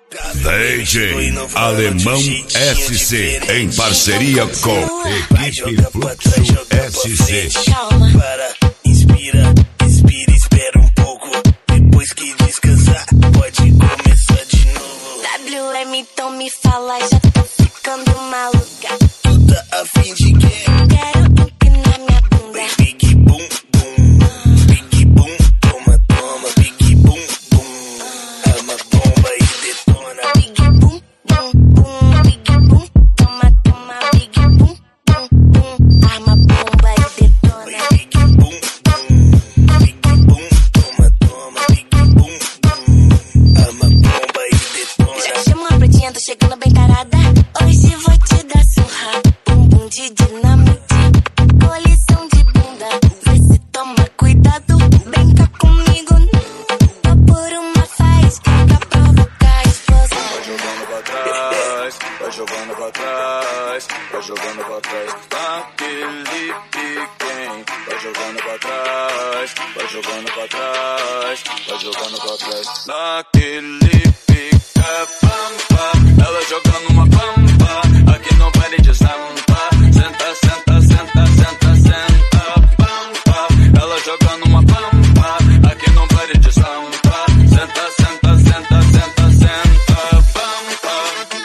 DJ Alemão SC em parceria com Equipe Fluxo SC. Calma, para, inspira, respira, espera um pouco. Depois que descansar, pode começar de novo. WM, então me fala, já tô ficando maluca. Tu tá afim de quê? Quero empinar minha bunda. Big boom, boom, big boom, toma, toma, big boom, boom. Ama bomba e detona. Big boom, boom, boom, big boom, toma, toma, big boom, boom, boom. Arma bomba e detona. Big boom, boom, big boom, toma, toma, big boom, boom. Ama bomba e detona. Chama uma pretinha, tô chegando bem tarada. Hoje vou te dar surra. Bumbum de dinamite, colisão de bunda. Vê se toma cuidado, brinca comigo não. Tô por uma faísca pra provocar a explosão. Vai jogando pra trás, vai jogando pra trás, vai jogando pra trás. Naquele piquem, vai jogando pra trás, vai jogando pra trás, vai jogando pra trás. Naquele pica pampa, ela jogando uma pampa, aqui no baile de sampa. Senta, senta, senta, senta, senta, pampa, ela jogando uma pampa, aqui no baile de sampa. Senta, senta, senta, senta, senta, pampa.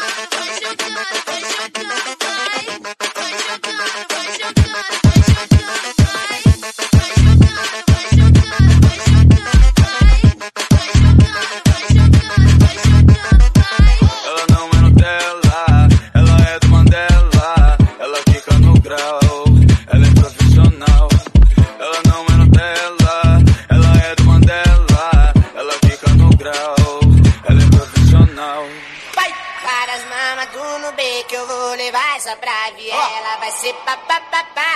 Ela não é Nutella, ela é do Mandela. Ela fica no grau, ela é profissional. Ela não é Nutella, ela é do Mandela. Ela fica no grau, ela é profissional. Vai! Para as mamas do no B que eu vou levar essa pra viela. Vai ser papapá.